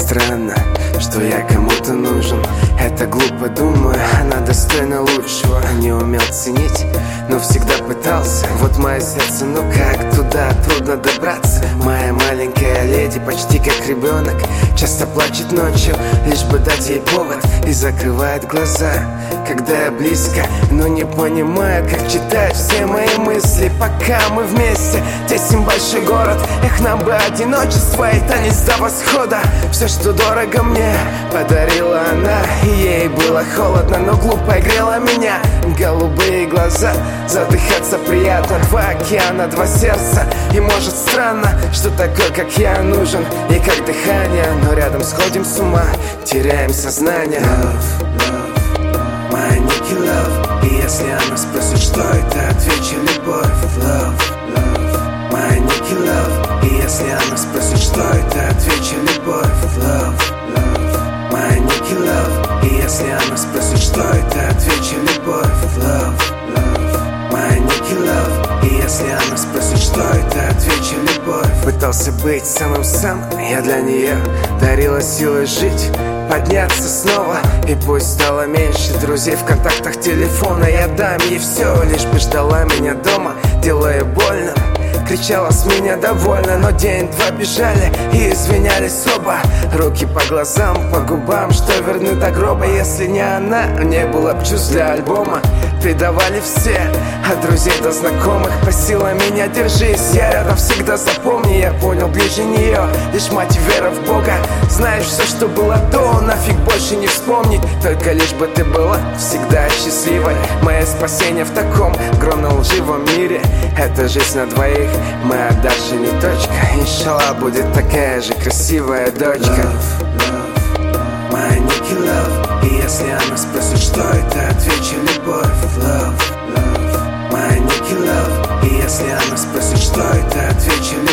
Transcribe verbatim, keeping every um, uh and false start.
странно, что я кому-то нужен. Это глупо, думаю, она достойна лучшего. Не умел ценить, но всегда пытался. Вот мое сердце, ну как туда трудно добраться. Моя маленькая леди почти как ребенок, часто плачет ночью, лишь бы дать ей повод, и закрывает глаза, когда я близко, но не понимает, как читать все мои мысли. Пока мы вместе, тесим большой город. Эх, нам бы одиночество и танец до восхода. Все, что дорого мне, подарила она, и ей было холодно, но глупо грела меня. Голубые глаза, задыхаться приятно. Два океана, два сердца. И может странно, что такой, как я, нужен ей как дыхание, но рядом сходим с ума, теряем сознание. Love, love, моя Ники love. И если она спросит, что это, отвечу: любовь. Love, love, моя Ники love. И если она спросит, что это, отвечу: любовь. Love, love, моя Ники love. И если она спросит, что это, отвечу: любовь. Love, love, моя Ники love. И если она спросит, что это, отвечу: любовь. Пытался быть самым-самым, я для нее дарила силы жить, подняться снова. И пусть стало меньше друзей в контактах телефона, я дам ей все, лишь бы ждала меня дома, делая больно. Кричала с меня довольно, но день-два бежали и извинялись оба. Руки по глазам, по губам, что верны до гроба. Если не она, не было б чувств для альбома. Предавали все, от друзей до знакомых. Просила меня: держись, я рядом всегда, запомни. Я понял, ближе нее лишь мать и вера в Бога. Знаешь, все, что было до, нафиг больше не вспомнить. Только лишь бы ты была всегда счастливой. Мое спасение в таком огромном лживом мире. Это жизнь на двоих, моя даже не точка. Иншалла, будет такая же красивая дочка. Love, love, моя Ники love. И если она спросит, что это, отвечу: любовь. Love, love, моя Ники love. И если она спросит, что это, отвечу: любовь.